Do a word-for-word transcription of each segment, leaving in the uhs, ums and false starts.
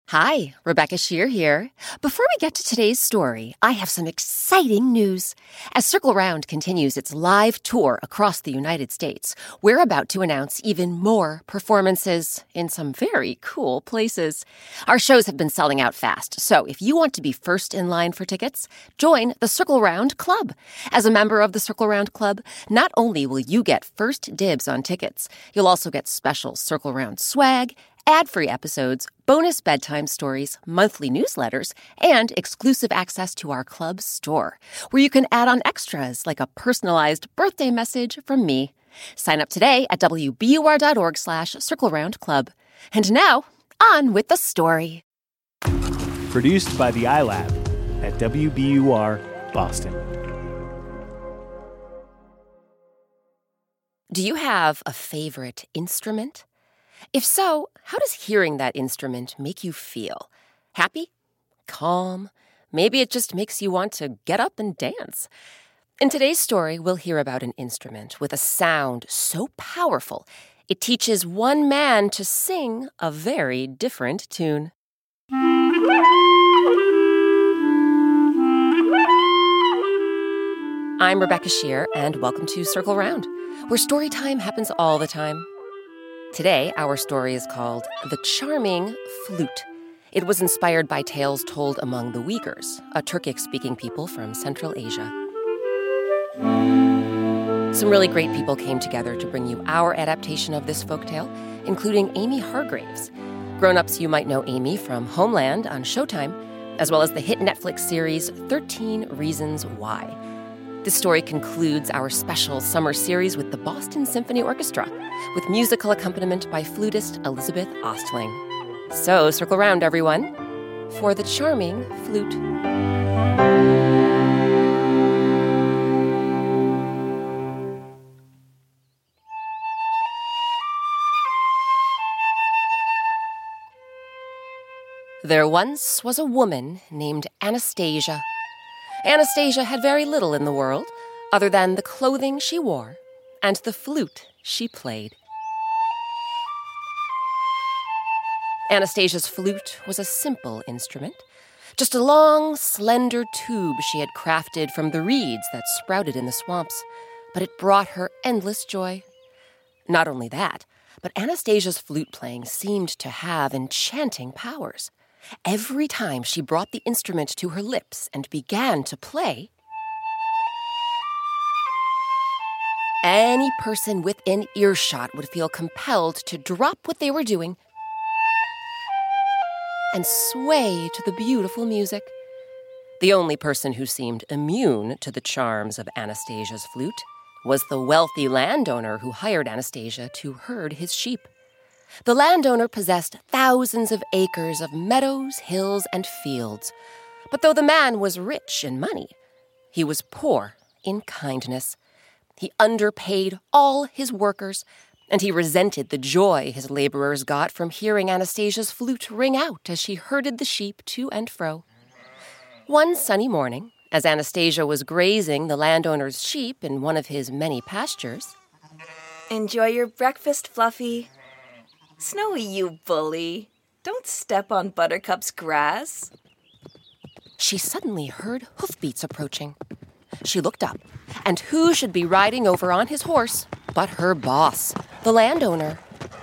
Hi, Rebecca Shear here. Before we get to today's story, I have some exciting news. As Circle Round continues its live tour across the United States, we're about to announce even more performances in some very cool places. Our shows have been selling out fast, so if you want to be first in line for tickets, join the Circle Round Club. As a member of the Circle Round Club, not only will you get first dibs on tickets, you'll also get special Circle Round swag, ad-free episodes, bonus bedtime stories, monthly newsletters, and exclusive access to our club store, where you can add on extras like a personalized birthday message from me. Sign up today at wbur.org slash Circle Round Club. And now, on with the story. Produced by the iLab at W B U R, Boston. Do you have a favorite instrument? If so, how does hearing that instrument make you feel? Happy? Calm? Maybe it just makes you want to get up and dance. In today's story, we'll hear about an instrument with a sound so powerful, it teaches one man to sing a very different tune. I'm Rebecca Shear, and welcome to Circle Round, where story time happens all the time. Today, our story is called The Charming Flute. It was inspired by tales told among the Uyghurs, a Turkic-speaking people from Central Asia. Some really great people came together to bring you our adaptation of this folktale, including Amy Hargraves. Grown-ups, you might know Amy from Homeland on Showtime, as well as the hit Netflix series thirteen Reasons Why. This story concludes our special summer series with the Boston Symphony Orchestra, with musical accompaniment by flutist Elizabeth Ostling. So, circle round, everyone, for The Charming Flute. There once was a woman named Anastasia. Anastasia had very little in the world, other than the clothing she wore and the flute she played. Anastasia's flute was a simple instrument, just a long, slender tube she had crafted from the reeds that sprouted in the swamps, but it brought her endless joy. Not only that, but Anastasia's flute playing seemed to have enchanting powers. Every time she brought the instrument to her lips and began to play, any person within earshot would feel compelled to drop what they were doing and sway to the beautiful music. The only person who seemed immune to the charms of Anastasia's flute was the wealthy landowner who hired Anastasia to herd his sheep. The landowner possessed thousands of acres of meadows, hills, and fields. But though the man was rich in money, he was poor in kindness. He underpaid all his workers, and he resented the joy his laborers got from hearing Anastasia's flute ring out as she herded the sheep to and fro. One sunny morning, as Anastasia was grazing the landowner's sheep in one of his many pastures, "Enjoy your breakfast, Fluffy. Snowy, you bully. Don't step on Buttercup's grass." She suddenly heard hoofbeats approaching. She looked up, and who should be riding over on his horse but her boss, the landowner.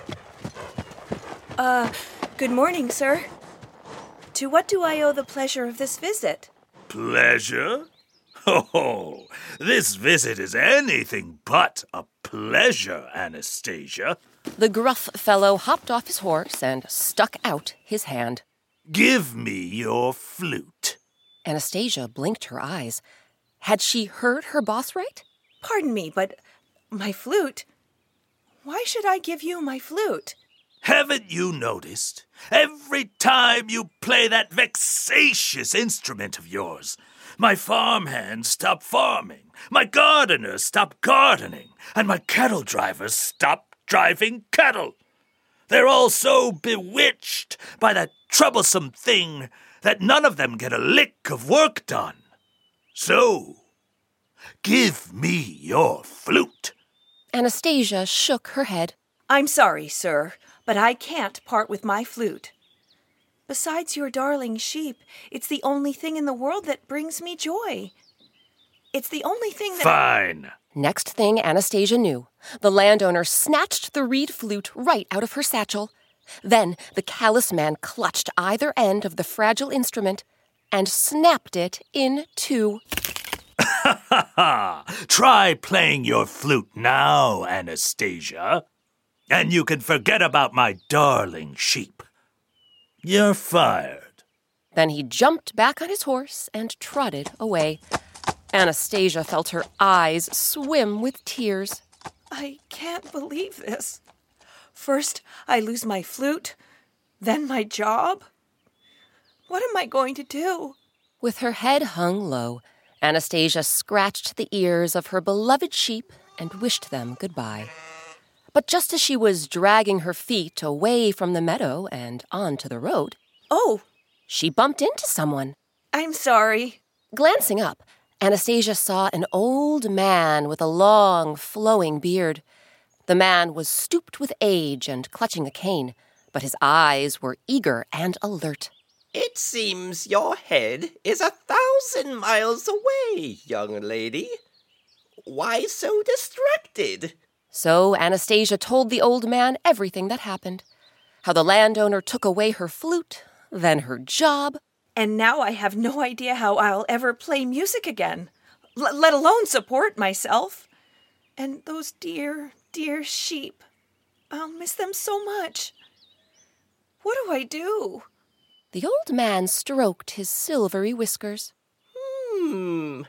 Uh, good morning, sir. To what do I owe the pleasure of this visit? Pleasure? Oh, this visit is anything but a pleasure, Anastasia. The gruff fellow hopped off his horse and stuck out his hand. Give me your flute. Anastasia blinked her eyes. Had she heard her boss right? Pardon me, but my flute? Why should I give you my flute? Haven't you noticed? Every time you play that vexatious instrument of yours, my farmhands stop farming, my gardeners stop gardening, and my cattle drivers stop driving cattle. They're all so bewitched by that troublesome thing that none of them get a lick of work done. So, give me your flute. Anastasia shook her head. I'm sorry, sir, but I can't part with my flute. Besides your darling sheep, it's the only thing in the world that brings me joy. It's the only thing that... Fine. Next thing Anastasia knew, the landowner snatched the reed flute right out of her satchel. Then the callous man clutched either end of the fragile instrument and snapped it in two. Ha ha ha! Try playing your flute now, Anastasia, and you can forget about my darling sheep. You're fired. Then he jumped back on his horse and trotted away. Anastasia felt her eyes swim with tears. I can't believe this. First, I lose my flute, then my job. What am I going to do? With her head hung low, Anastasia scratched the ears of her beloved sheep and wished them goodbye. But just as she was dragging her feet away from the meadow and onto the road, Oh, she bumped into someone. I'm sorry. Glancing up, Anastasia saw an old man with a long, flowing beard. The man was stooped with age and clutching a cane, but his eyes were eager and alert. It seems your head is a thousand miles away, young lady. Why so distracted? So Anastasia told the old man everything that happened. How the landowner took away her flute, then her job. And now I have no idea how I'll ever play music again, l- let alone support myself. And those dear, dear sheep. I'll miss them so much. What do I do? The old man stroked his silvery whiskers. Hmm,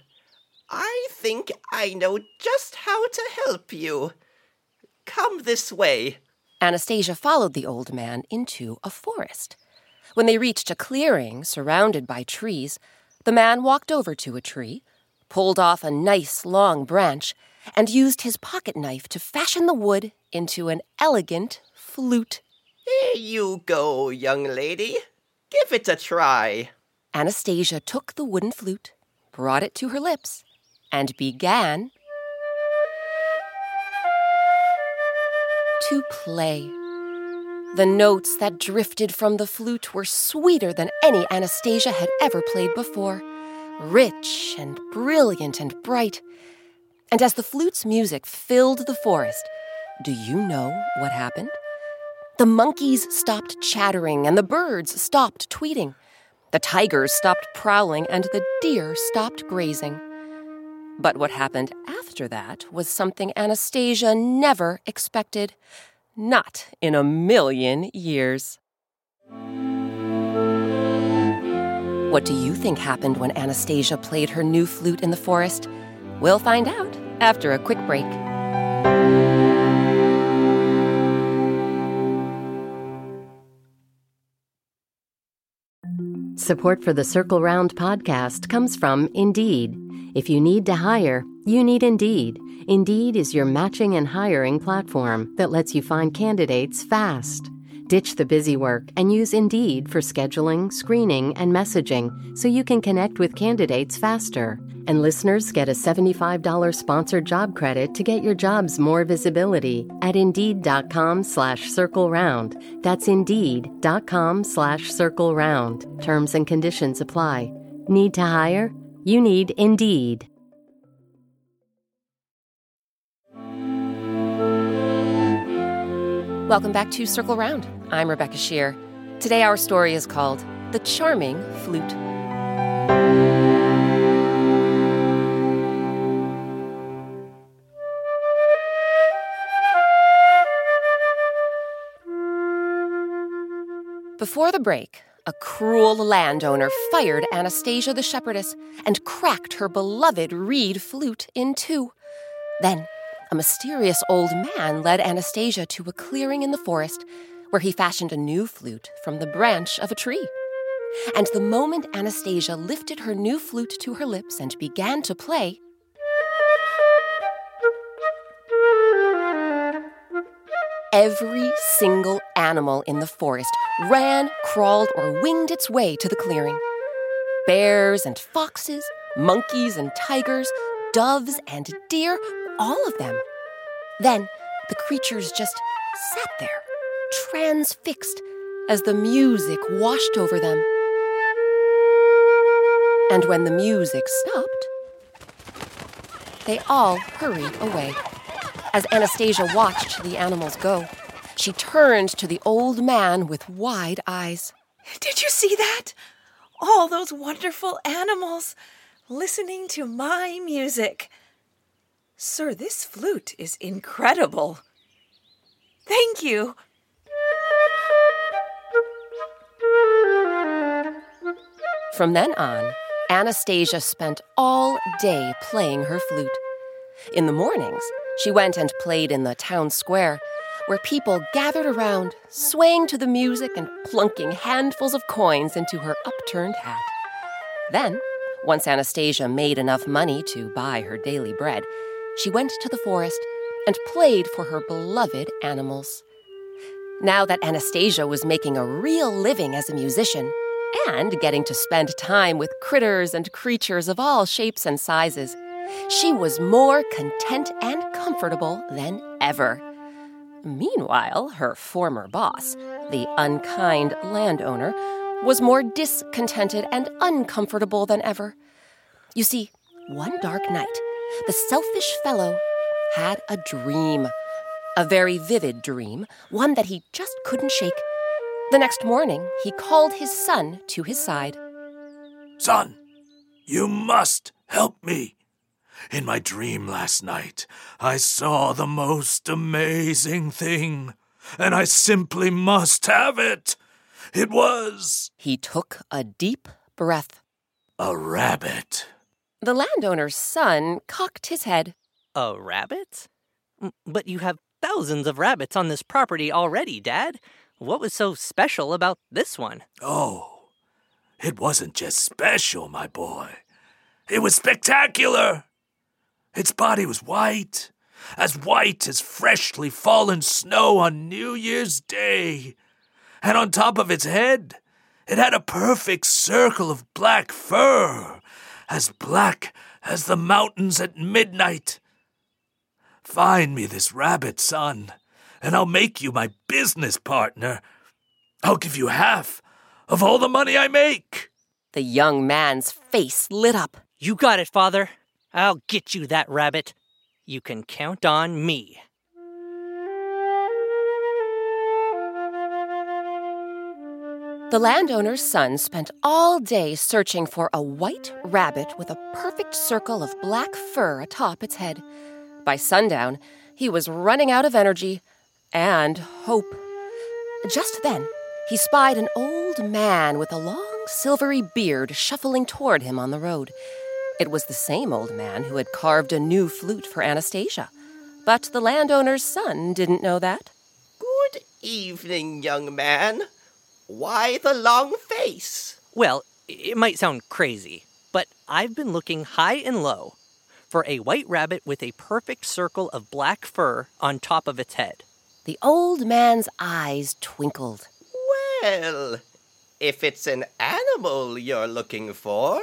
I think I know just how to help you. Come this way. Anastasia followed the old man into a forest. When they reached a clearing surrounded by trees, the man walked over to a tree, pulled off a nice long branch, and used his pocket knife to fashion the wood into an elegant flute. Here you go, young lady. Give it a try. Anastasia took the wooden flute, brought it to her lips, and began to play. The notes that drifted from the flute were sweeter than any Anastasia had ever played before, rich and brilliant and bright. And as the flute's music filled the forest, do you know what happened? The monkeys stopped chattering and the birds stopped tweeting. The tigers stopped prowling and the deer stopped grazing. But what happened after that was something Anastasia never expected. Not in a million years. What do you think happened when Anastasia played her new flute in the forest? We'll find out after a quick break. Support for the Circle Round podcast comes from Indeed. If you need to hire, you need Indeed. Indeed is your matching and hiring platform that lets you find candidates fast. Ditch the busy work and use Indeed for scheduling, screening, and messaging so you can connect with candidates faster. And listeners get a seventy-five dollars sponsored job credit to get your jobs more visibility at Indeed.com slash Circle Round. That's Indeed.com slash Circle Round. Terms and conditions apply. Need to hire? You need Indeed. Welcome back to Circle Round. I'm Rebecca Shear. Today our story is called The Charming Flute. Before the break, a cruel landowner fired Anastasia the shepherdess and cracked her beloved reed flute in two. Then, a mysterious old man led Anastasia to a clearing in the forest where he fashioned a new flute from the branch of a tree. And the moment Anastasia lifted her new flute to her lips and began to play, every single animal in the forest ran, crawled, or winged its way to the clearing. Bears and foxes, monkeys and tigers, doves and deer, all of them. Then the creatures just sat there, transfixed, as the music washed over them. And when the music stopped, they all hurried away. As Anastasia watched the animals go, she turned to the old man with wide eyes. Did you see that? All those wonderful animals listening to my music. Sir, this flute is incredible. Thank you. From then on, Anastasia spent all day playing her flute. In the mornings, she went and played in the town square, where people gathered around, swaying to the music and plunking handfuls of coins into her upturned hat. Then, once Anastasia made enough money to buy her daily bread, she went to the forest and played for her beloved animals. Now that Anastasia was making a real living as a musician, and getting to spend time with critters and creatures of all shapes and sizes, she was more content and comfortable than ever. Meanwhile, her former boss, the unkind landowner, was more discontented and uncomfortable than ever. You see, one dark night, the selfish fellow had a dream. A very vivid dream, one that he just couldn't shake. The next morning, he called his son to his side. Son, you must help me. In my dream last night, I saw the most amazing thing, and I simply must have it. It was... He took a deep breath. A rabbit. The landowner's son cocked his head. A rabbit? But you have thousands of rabbits on this property already, Dad. What was so special about this one? Oh, it wasn't just special, my boy. It was spectacular. Its body was white, as white as freshly fallen snow on New Year's Day. And on top of its head, it had a perfect circle of black fur, as black as the mountains at midnight. Find me this rabbit, son, and I'll make you my business partner. I'll give you half of all the money I make. The young man's face lit up. You got it, Father. I'll get you that rabbit. You can count on me. The landowner's son spent all day searching for a white rabbit with a perfect circle of black fur atop its head. By sundown, he was running out of energy and hope. Just then, he spied an old man with a long, silvery beard shuffling toward him on the road. It was the same old man who had carved a new flute for Anastasia. But the landowner's son didn't know that. Good evening, young man. Why the long face? Well, it might sound crazy, but I've been looking high and low for a white rabbit with a perfect circle of black fur on top of its head. The old man's eyes twinkled. Well, if it's an animal you're looking for,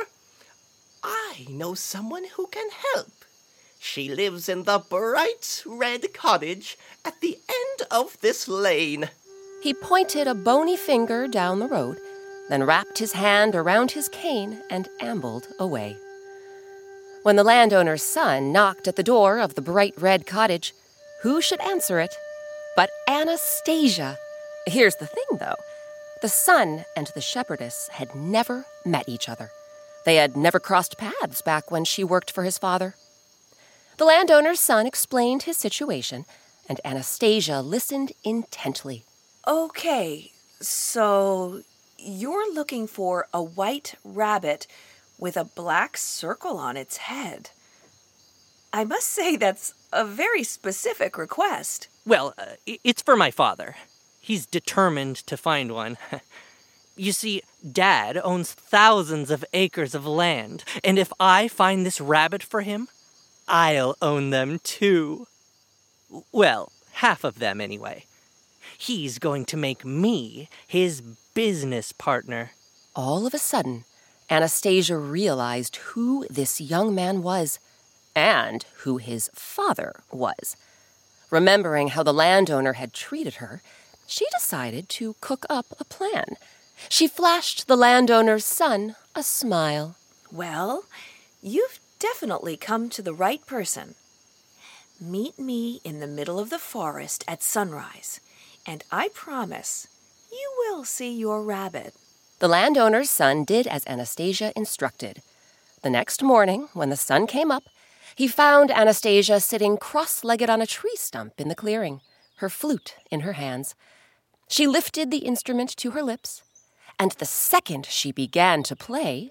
I know someone who can help. She lives in the bright red cottage at the end of this lane. He pointed a bony finger down the road, then wrapped his hand around his cane and ambled away. When the landowner's son knocked at the door of the bright red cottage, who should answer it but Anastasia? Here's the thing, though. The son and the shepherdess had never met each other. They had never crossed paths back when she worked for his father. The landowner's son explained his situation, and Anastasia listened intently. Okay, so you're looking for a white rabbit with a black circle on its head. I must say that's a very specific request. Well, uh, it's for my father. He's determined to find one. You see, Dad owns thousands of acres of land, and if I find this rabbit for him, I'll own them too. Well, half of them anyway. He's going to make me his business partner. All of a sudden, Anastasia realized who this young man was and who his father was. Remembering how the landowner had treated her, she decided to cook up a plan. She flashed the landowner's son a smile. Well, you've definitely come to the right person. Meet me in the middle of the forest at sunrise, and I promise you will see your rabbit. The landowner's son did as Anastasia instructed. The next morning, when the sun came up, he found Anastasia sitting cross-legged on a tree stump in the clearing, her flute in her hands. She lifted the instrument to her lips, and the second she began to play,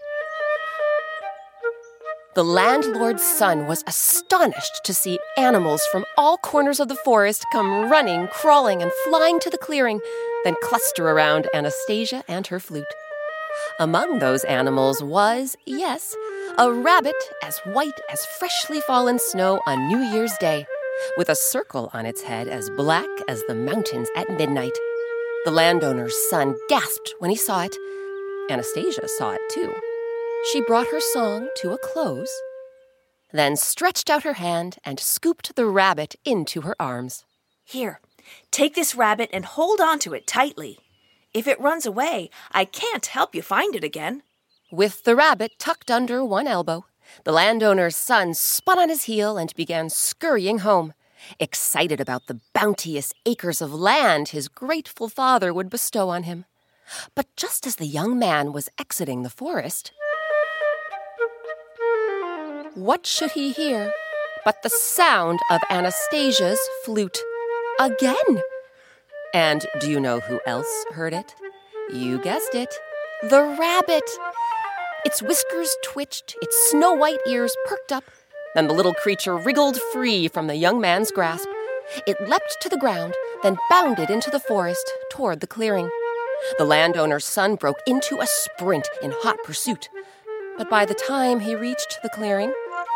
the landlord's son was astonished to see animals from all corners of the forest come running, crawling, and flying to the clearing, then cluster around Anastasia and her flute. Among those animals was, yes, a rabbit as white as freshly fallen snow on New Year's Day, with a circle on its head as black as the mountains at midnight. The landowner's son gasped when he saw it. Anastasia saw it too. She brought her song to a close, then stretched out her hand and scooped the rabbit into her arms. Here, take this rabbit and hold on to it tightly. If it runs away, I can't help you find it again. With the rabbit tucked under one elbow, the landowner's son spun on his heel and began scurrying home, excited about the bounteous acres of land his grateful father would bestow on him. But just as the young man was exiting the forest, what should he hear but the sound of Anastasia's flute again? And do you know who else heard it? You guessed it, the rabbit. Its whiskers twitched, its snow-white ears perked up, then the little creature wriggled free from the young man's grasp. It leapt to the ground, then bounded into the forest toward the clearing. The landowner's son broke into a sprint in hot pursuit. But by the time he reached the clearing,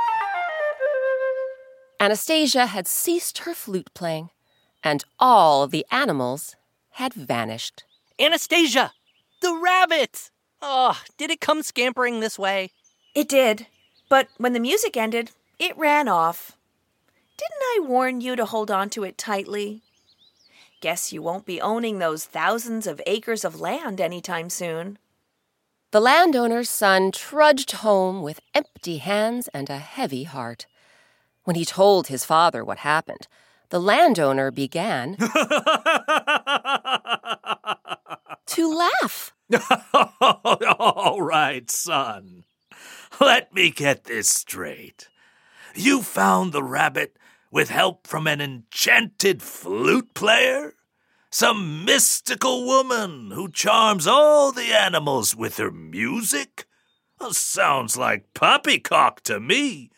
Anastasia had ceased her flute playing, and all the animals had vanished. Anastasia! The rabbit! Oh, did it come scampering this way? It did, but when the music ended, it ran off. Didn't I warn you to hold on to it tightly? Guess you won't be owning those thousands of acres of land anytime soon. The landowner's son trudged home with empty hands and a heavy heart. When he told his father what happened, the landowner began to laugh. All right, son. Let me get this straight. You found the rabbit with help from an enchanted flute player? Some mystical woman who charms all the animals with her music? Sounds like poppycock to me.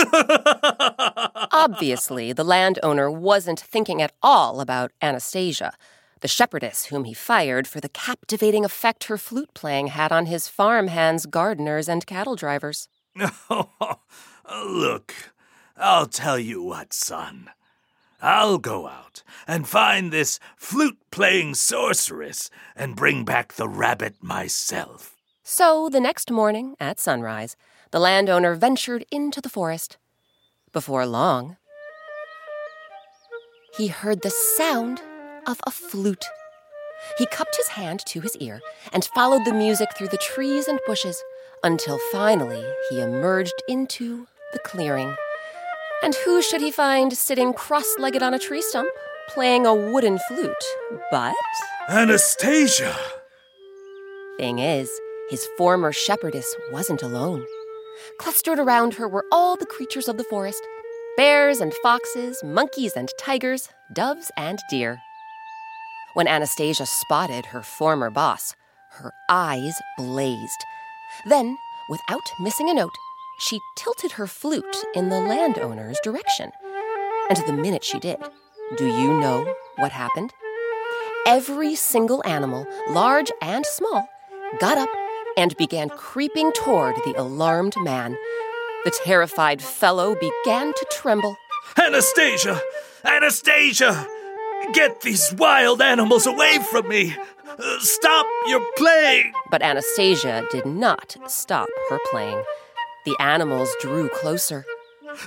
Obviously, the landowner wasn't thinking at all about Anastasia, the shepherdess whom he fired for the captivating effect her flute playing had on his farm hands, gardeners, and cattle drivers. Look, I'll tell you what, son. I'll go out and find this flute-playing sorceress and bring back the rabbit myself. So the next morning, at sunrise, the landowner ventured into the forest. Before long, he heard the sound of a flute. He cupped his hand to his ear and followed the music through the trees and bushes until finally he emerged into the clearing. And who should he find sitting cross-legged on a tree stump, playing a wooden flute, but... Anastasia! Thing is, his former shepherdess wasn't alone. Clustered around her were all the creatures of the forest, bears and foxes, monkeys and tigers, doves and deer. When Anastasia spotted her former boss, her eyes blazed. Then, without missing a note, she tilted her flute in the landowner's direction. And the minute she did, do you know what happened? Every single animal, large and small, got up and began creeping toward the alarmed man. The terrified fellow began to tremble. Anastasia! Anastasia! Get these wild animals away from me! Uh, stop your playing! But Anastasia did not stop her playing. The animals drew closer.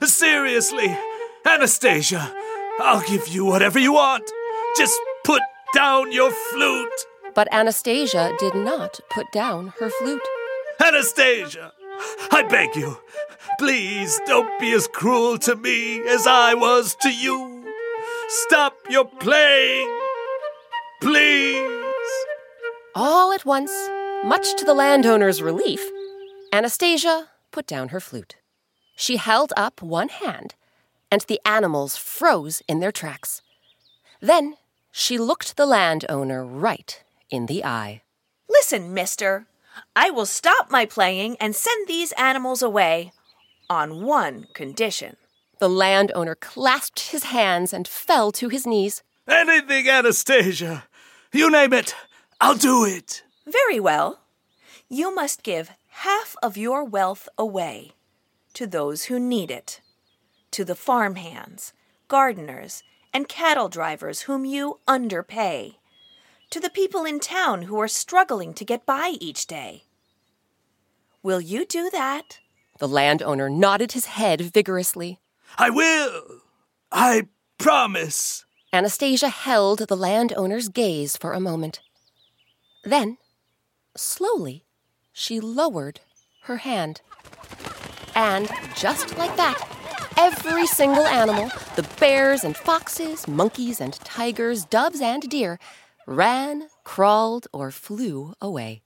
Seriously, Anastasia, I'll give you whatever you want. Just put down your flute. But Anastasia did not put down her flute. Anastasia, I beg you, please don't be as cruel to me as I was to you. Stop your playing, please. All at once, much to the landowner's relief, Anastasia put down her flute. She held up one hand, and the animals froze in their tracks. Then she looked the landowner right in the eye. Listen, mister, I will stop my playing and send these animals away on one condition. The landowner clasped his hands and fell to his knees. Anything, Anastasia. You name it, I'll do it. Very well. You must give half of your wealth away to those who need it, to the farmhands, gardeners, and cattle drivers whom you underpay, to the people in town who are struggling to get by each day. Will you do that? The landowner nodded his head vigorously. I will. I promise. Anastasia held the landowner's gaze for a moment. Then, slowly, she lowered her hand. And just like that, every single animal, the bears and foxes, monkeys and tigers, doves and deer, ran, crawled, or flew away.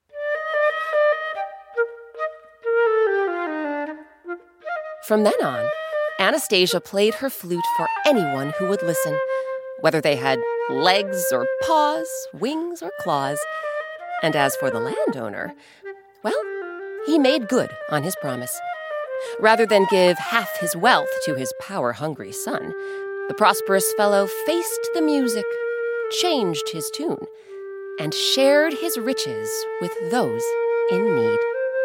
From then on, Anastasia played her flute for anyone who would listen, whether they had legs or paws, wings or claws. And as for the landowner, well, he made good on his promise. Rather than give half his wealth to his power-hungry son, the prosperous fellow faced the music, changed his tune, and shared his riches with those in need.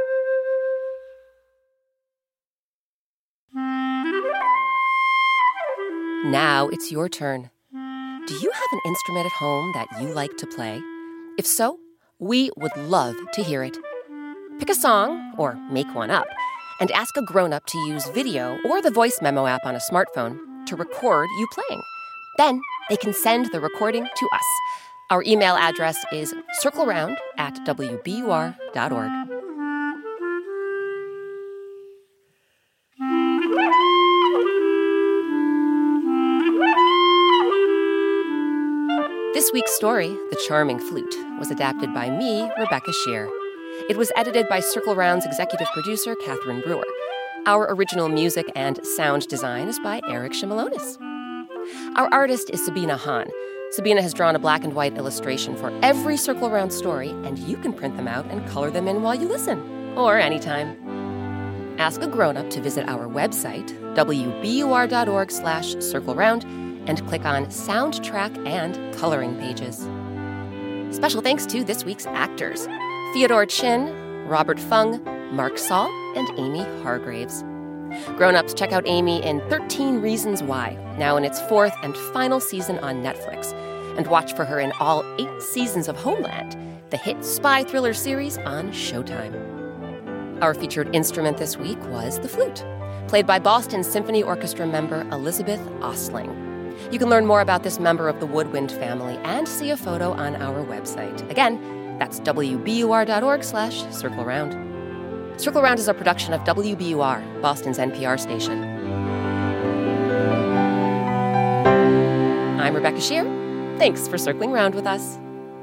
Now it's your turn. Do you have an instrument at home that you like to play? If so, we would love to hear it. Pick a song, or make one up, and ask a grown-up to use video or the voice memo app on a smartphone to record you playing. Then they can send the recording to us. Our email address is circleround at w b u r dot org. This week's story, The Charming Flute, was adapted by me, Rebecca Shear. It was edited by Circle Round's executive producer, Catherine Brewer. Our original music and sound design is by Eric Shimalonis. Our artist is Sabina Hahn. Sabina has drawn a black and white illustration for every Circle Round story, and you can print them out and color them in while you listen, or anytime. Ask a grown-up to visit our website, w b u r dot org slash circle round, and click on Soundtrack and Coloring Pages. Special thanks to this week's actors, Theodore Chin, Robert Fung, Mark Saul, and Amy Hargraves. Grown-ups, check out Amy in thirteen Reasons Why, now in its fourth and final season on Netflix, and watch for her in all eight seasons of Homeland, the hit spy thriller series on Showtime. Our featured instrument this week was the flute, played by Boston Symphony Orchestra member Elizabeth Ostling. You can learn more about this member of the woodwind family and see a photo on our website. Again, that's w b u r dot org slash circle round. Circle Round is a production of W B U R, Boston's N P R station. I'm Rebecca Shear. Thanks for circling round with us.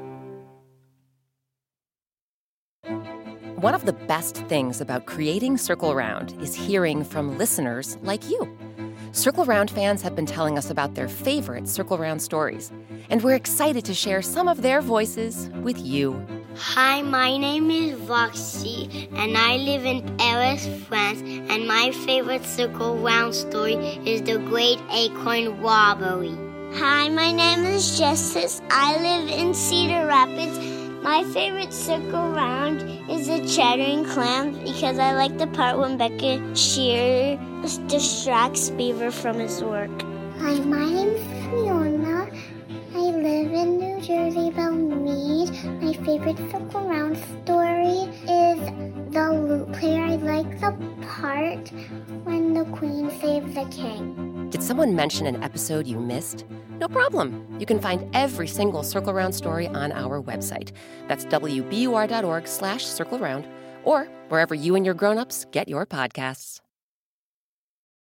One of the best things about creating Circle Round is hearing from listeners like you. Circle Round fans have been telling us about their favorite Circle Round stories, and we're excited to share some of their voices with you. Hi, my name is Roxy, and I live in Paris, France, and my favorite Circle Round story is The Great Acorn Robbery. Hi, my name is Justice. I live in Cedar Rapids. My favorite Circle Round is the Chattering Clams because I like the part when Becca Shear distracts Beaver from his work. Hi, my name is Fiona. I live in New Jersey, Belmead. My favorite Circle Round story is The Lute Player. I like the part when the queen saves the king. Did someone mention an episode you missed? No problem. You can find every single Circle Round story on our website. That's W B U R dot org slash circle round, or wherever you and your grown-ups get your podcasts.